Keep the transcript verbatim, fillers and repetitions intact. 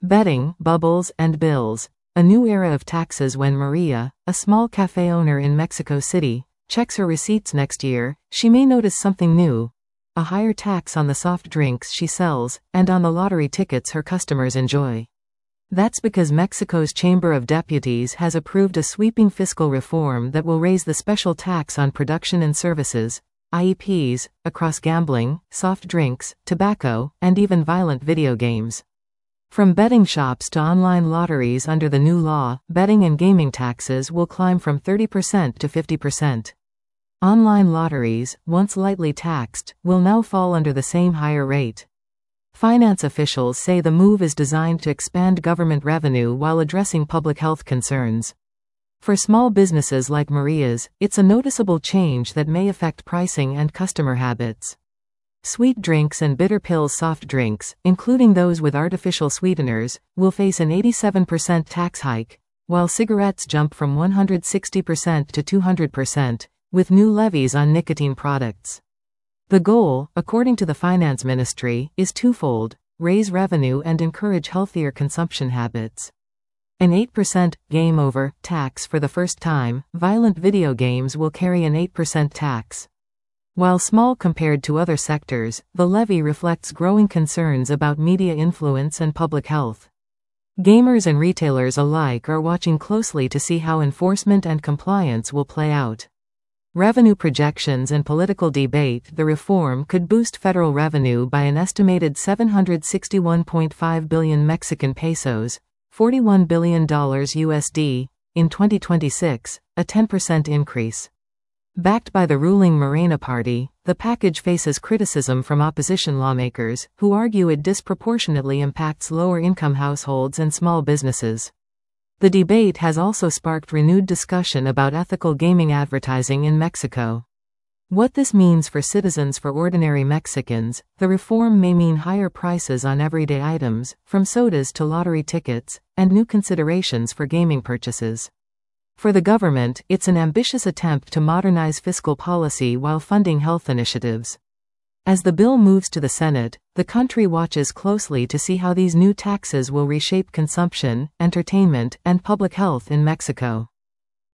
Betting, bubbles, and bills. A new era of taxes when Maria, a small cafe owner in Mexico City, checks her receipts next year. She may notice something new: a higher tax on the soft drinks she sells, and on the lottery tickets her customers enjoy. That's because Mexico's Chamber of Deputies has approved a sweeping fiscal reform that will raise the special tax on production and services, I E Ps, across gambling, soft drinks, tobacco, and even violent video games. From betting shops to online lotteries, under the new law, betting and gaming taxes will climb from thirty percent to fifty percent. Online lotteries, once lightly taxed, will now fall under the same higher rate. Finance officials say the move is designed to expand government revenue while addressing public health concerns. For small businesses like Maria's, it's a noticeable change that may affect pricing and customer habits. Sweet drinks and bitter pills soft drinks, including those with artificial sweeteners, will face an eighty-seven percent tax hike, while cigarettes jump from one hundred sixty percent to two hundred percent, with new levies on nicotine products. The goal, according to the Finance Ministry, is twofold: raise revenue and encourage healthier consumption habits. An eight percent game over tax for the first time. Violent video games will carry an eight percent tax. While small compared to other sectors, the levy reflects growing concerns about media influence and public health. Gamers and retailers alike are watching closely to see how enforcement and compliance will play out. Revenue projections and political debate. The reform could boost federal revenue by an estimated seven hundred sixty-one point five billion Mexican pesos, forty-one billion dollars U S D, in twenty twenty-six, a ten percent increase. Backed by the ruling Morena party, the package faces criticism from opposition lawmakers, who argue it disproportionately impacts lower-income households and small businesses. The debate has also sparked renewed discussion about ethical gaming advertising in Mexico. What this means for citizens. For ordinary Mexicans, the reform may mean higher prices on everyday items, from sodas to lottery tickets, and new considerations for gaming purchases. For the government, it's an ambitious attempt to modernize fiscal policy while funding health initiatives. As the bill moves to the Senate, the country watches closely to see how these new taxes will reshape consumption, entertainment, and public health in Mexico.